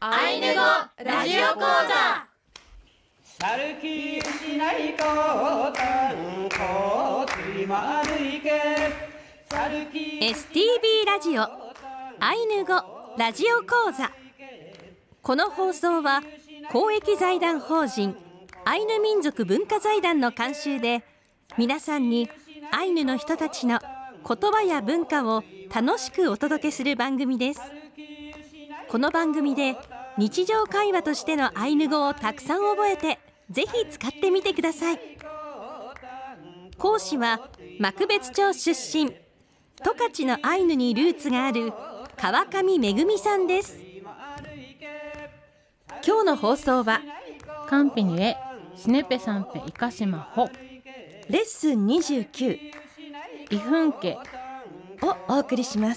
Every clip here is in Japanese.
アイヌ語ラジオ講座。 サルキしないこたんこつりまるいけ STB ラジオアイヌ語ラジオ講座。この放送は公益財団法人アイヌ民族文化財団の監修で、皆さんにアイヌの人たちの言葉や文化を楽しくお届けする番組です。この番組で日常会話としてのアイヌ語をたくさん覚えて、ぜひ使ってみてください。講師は幕別町出身、十勝のアイヌにルーツがある川上めぐみさんです。今日の放送はカンピニエシネペサンペイカシマホレッスン29 イフンケをお送りします。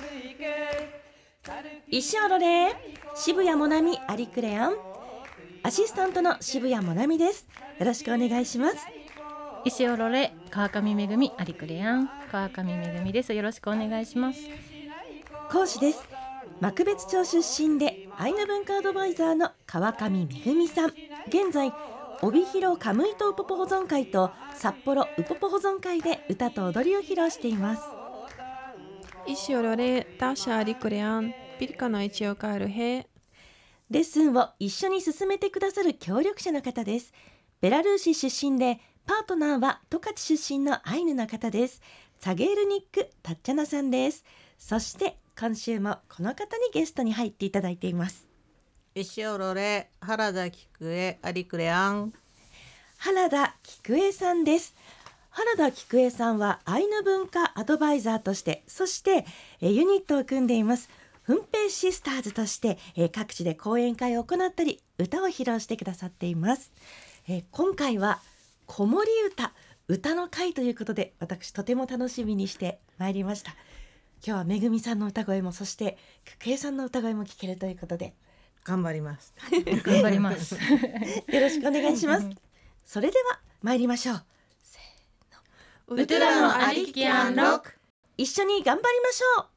石尾ロレー、渋谷もなみアリクレアン、アシスタントの渋谷もなみです。よろしくお願いします。 石尾ロレ川上めぐみアリクレアン、川上めぐみです。よろしくお願いします。 講師です。幕別町出身でアイヌ文化アドバイザーの川上めぐみさん。現在帯広カムイトウポポ保存会と札幌ウポポ保存会で歌と踊りを披露しています。 石尾ロレダシャアリクレアンピリカの一応帰るへ。 レッスンを一緒に進めてくださる協力者の方です。ベラルーシ出身でパートナーは十勝出身のアイヌの方です。サゲールニック・タッチャナさんです。そして今週もこの方にゲストに入っていただいています。 石尾ロレ原田菊江アリクレアン、 原田菊江さんです。原田菊江さんはアイヌ文化アドバイザーとして、そしてユニットを組んでいますフンペイシスターズとして各地で講演会を行ったり歌を披露してくださっています。今回は子守歌の会ということで、私とても楽しみにしてまいりました。今日はめぐみさんの歌声も、そして菊江さんの歌声も聞けるということで頑張ります頑張りますよろしくお願いします。それでは参りましょう。せーの、 ウトラのアリキアンロック。 一緒に頑張りましょう。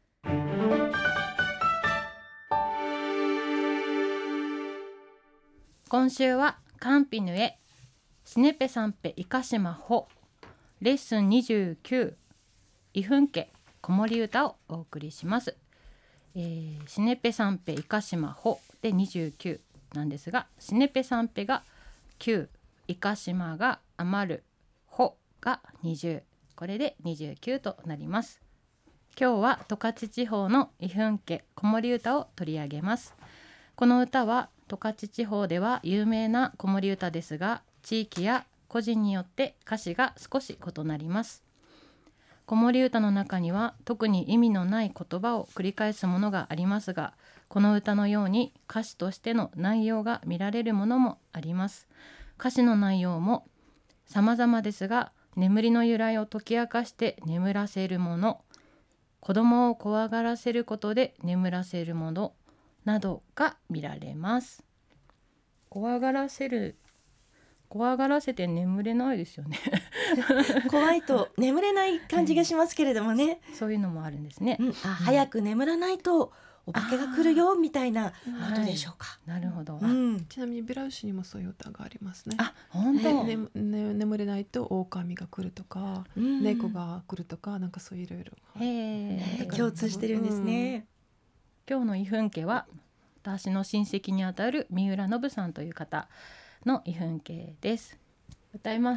今週はカンピヌエシネペサンペイカシマホレッスン29イフンケ子守歌をお送りします。シネペサンペイカシマホで29なんですが、シネペサンペが9、イカシマが余る、ホが20、これで29となります。今日は十勝地方のイフンケ子守歌を取り上げます。この歌は十勝地方では有名な子守歌ですが、地域や個人によって歌詞が少し異なります。子守歌の中には特に意味のない言葉を繰り返すものがありますが、この歌のように歌詞としての内容が見られるものもあります。歌詞の内容も様々ですが、眠りの由来を解き明かして眠らせるもの、子供を怖がらせることで眠らせるものなどが見られます。怖がらせて眠れないですよね怖いと眠れない感じがしますけれどもね、 そういうのもあるんですね、 早く眠らないとお化けが来るよみたいなことでしょうか。 なるほど、 ちなみにベラルーシにもそういう歌がありますね。 本当、 眠れないと狼が来るとか、猫が来るとか、なんかそういろいろ共通してるんですね。 今日のイフンケは私の親戚にあたる三浦信さんという方のイフンケです。歌います。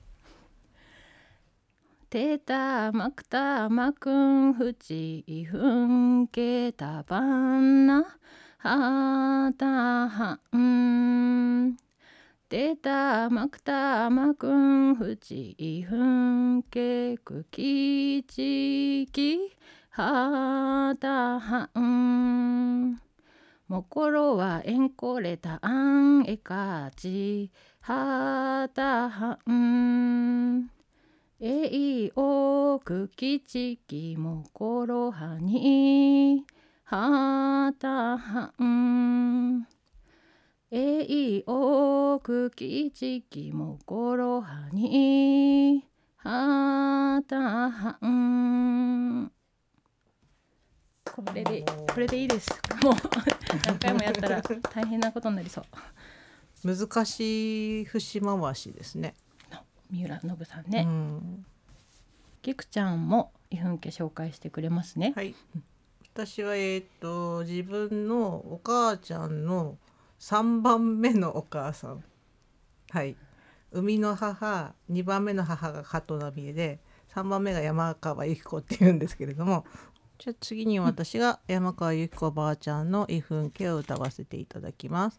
テタマクタマクンフチイフンケタバンナハタハン、テタマクタマクンフチイフンケクキチキハタハン、もころはえんこれたあんえかちはたはん、えいおくきちきもころはにはたはん、えいおくきちきもころはにはたはん。 これでいいです。もう何回もやったら大変なことになりそう。 難しい節回しですね。 三浦信さんね。ぎくちゃんもイフン家紹介してくれますね。 はい。私は自分のお母ちゃんの3番目のお母さん、はい、生みの母、2番目の母が加藤奈美恵で、3番目が山川由紀子っていうんですけれども、じゃあ次に私が山川由紀子ばあちゃんのイフン家を歌わせていただきます。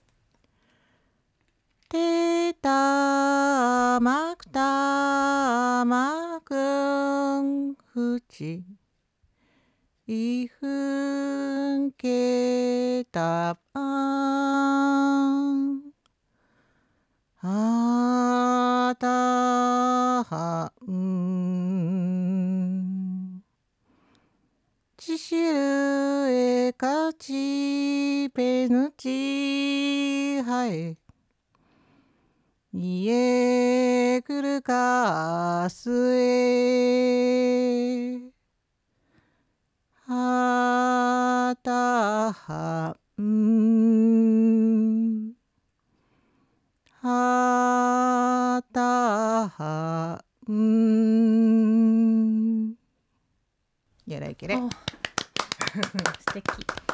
てたまくたまくんふちいふんけたぱんあたはんちしるえかちぺぬちはえにえくるかすえはたはんはたはんやらいけれ素敵。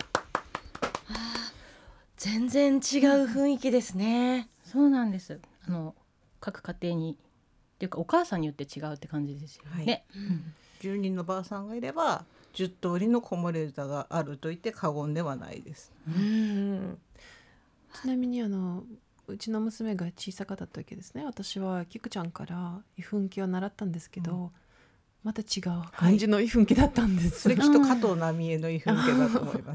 全然違う雰囲気ですね。 そうなんです。各家庭にっていうかお母さんによって違うって感じですよね。 10人のばあさんがいれば10通りの子守歌があると言って過言ではないです。 ちなみにうちの娘が小さかった時ですね、私はキクちゃんからイフン家を習ったんですけど、また違う感じのイフン家だったんです。 それきっと加藤奈美恵のイフン家だと思います。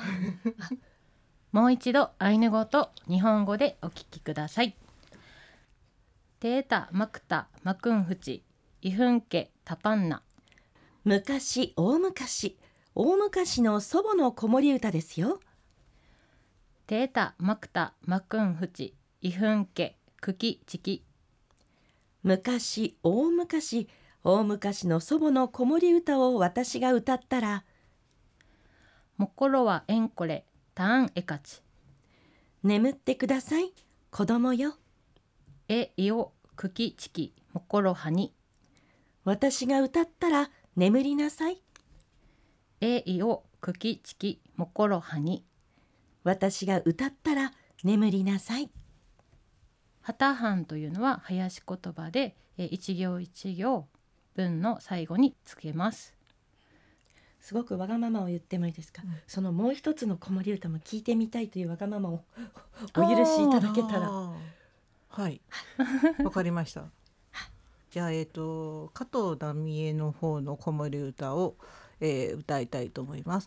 もう一度アイヌ語と日本語でお聞きください。テータマクタマクンフチイフン家タパンナ。 昔、大昔の祖母の子守歌ですよ。 テータマクタマクンフチイフン家クキチキ。 昔、大昔の祖母の子守歌を私が歌ったら、 もころはエンコレターンエカチ。 眠ってください、子供よ。 えいおクキチキもころはに。 私が歌ったら眠りなさい。 えいおクキチキもころはに。 私が歌ったら眠りなさい。 ハタハンというのは囃子言葉で一行一行文の最後につけます。 すごくわがままを言ってもいいですか、そのもう一つの子守歌も聞いてみたいというわがままをお許しいただけたら。 はい、わかりました。じゃあ加藤奈美恵の方の子守歌を、歌いたいと思います。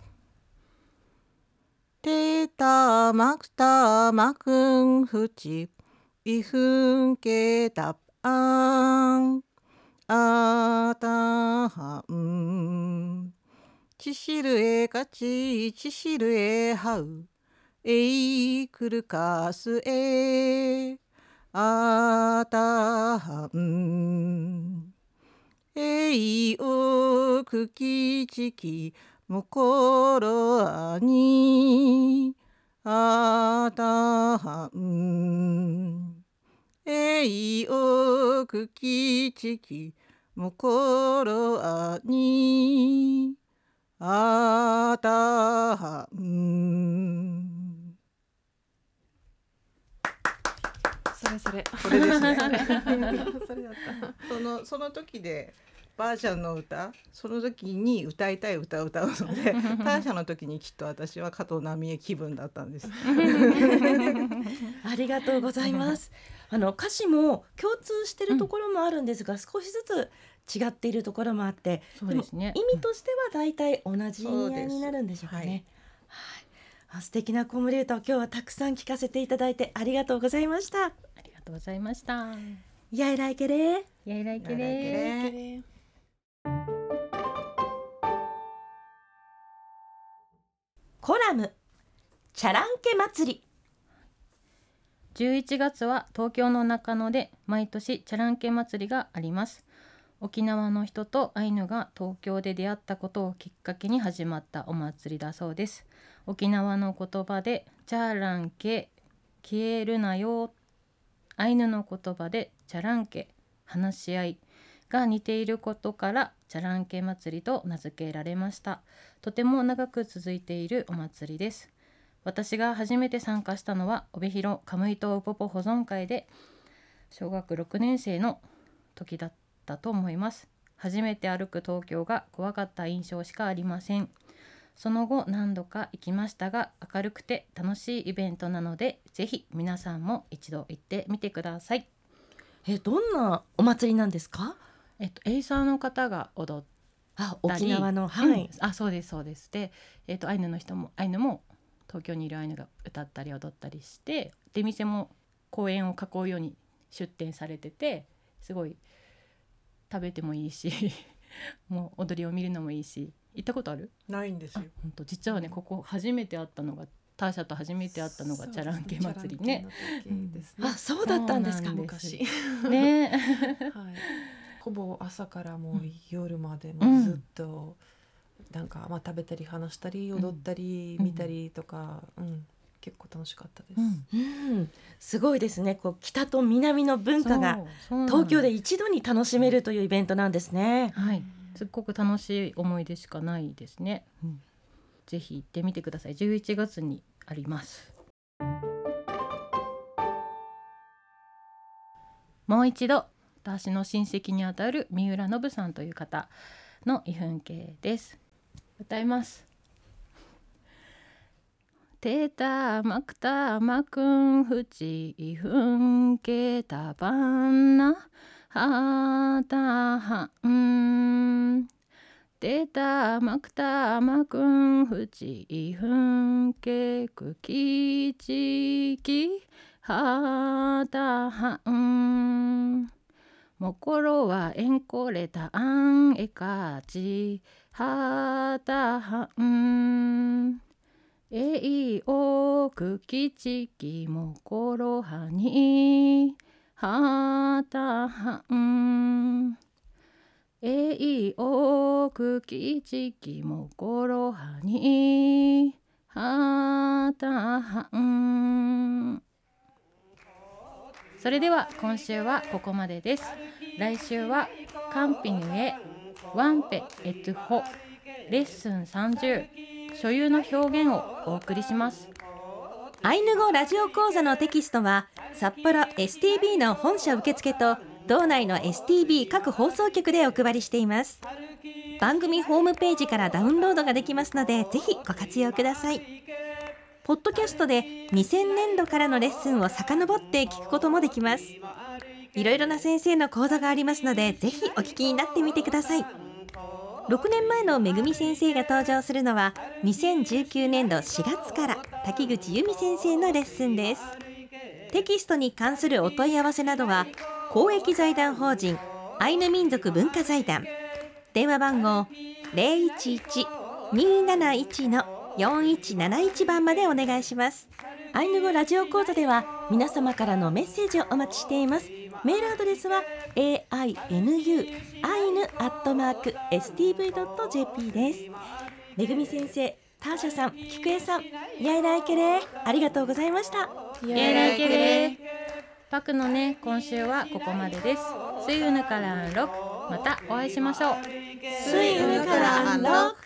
てたまくたまくんふちいふんけたぱんあたはんちしるえかちちしるえはうえいくるかすえあたはんえいおくきちきもころあにあたはんえいおくきちきもころあにあたはん。 それこれですね。 それだった。 その時でばあちゃんの歌、その時に歌いたい歌を歌うのでターシャの時にきっと私は加藤奈美恵気分だったんです。 ありがとうございます。歌詞も共通しているところもあるんですが、少しずつ違っているところもあって、 そうですね、 でも意味としてはだいたい同じ意味合いになるんでしょうかね。素敵な子守歌を今日はたくさん聞かせていただいてありがとうございました。 ありがとうございました。 やいらいけれやいらいけれ。 コラムチャランケ祭り。 11月は東京の中野で毎年チャランケ祭りがあります。 沖縄の人とアイヌが東京で出会ったことをきっかけに始まったお祭りだそうです。沖縄の言葉でチャーランケ消えるなよ、アイヌの言葉でチャランケ話し合いが似ていることからチャランケ祭りと名付けられました。とても長く続いているお祭りです。私が初めて参加したのは帯広カムイ島ウポポ保存会で小学6年生の時だったと思います。初めて歩く東京が怖かった印象しかありません。その後何度か行きましたが、明るくて楽しいイベントなのでぜひ皆さんも一度行ってみてください。 どんなお祭りなんですか？ エイサーの方が踊ったり、 沖縄の、 そうですそうです。で、アイヌの人もアイヌも東京にいるアイヌが歌ったり踊ったりして、出店も公園を囲うように出店されてて、すごい食べてもいいしもう踊りを見るのもいいし。行ったことある？ ないんですよ。 本当実はね、ここ初めて会ったのがターシャと初めて会ったのがチャランケ祭りね。 そうだったんですか。 昔ねはい、ほぼ朝からもう夜までもずっとなんか、食べたり話したり踊ったり見たりとか、結構楽しかったです。 すごいですね。こう北と南の文化が東京で一度に楽しめるというイベントなんですね。 はい、すっごく楽しい思い出しかないですね。ぜひ行ってみてください。11月にあります。もう一度、私の親戚にあたる三浦信さんという方のイフンケです。歌います。テタマクタマクンフチイフンケタバンナハタハンテタマクタマクンフチイフンケクキチキハタハンモコロはエンコレタアンエカチハタハンえいおくきちきもころはにはたはんえいおくきちきもころはにはたはん。それでは今週はここまでです。来週はカンピヌエワンペエトゥホレッスン30所有の表現をお送りします。 アイヌ語ラジオ講座のテキストは札幌 STB の本社受付と道内の STB 各放送局でお配りしています。番組ホームページからダウンロードができますのでぜひご活用ください。ポッドキャストで2000年度からのレッスンを遡って聞くこともできます。いろいろな先生の講座がありますのでぜひお聞きになってみてください。6年前のめぐみ先生が登場するのは2019年度4月から滝口由美先生のレッスンです。テキストに関するお問い合わせなどは公益財団法人アイヌ民族文化財団電話番号 011-271-4171 番までお願いします。アイヌ語ラジオ講座では皆様からのメッセージをお待ちしています。メールアドレスは ainu@stv.jp です。めぐみ先生、ターシャさん、キクエさん、やいらいけれありがとうございました。 やいらいけれパクのね、今週はここまでです。スイウヌからんロック、またお会いしましょう。 スイウヌからんロック。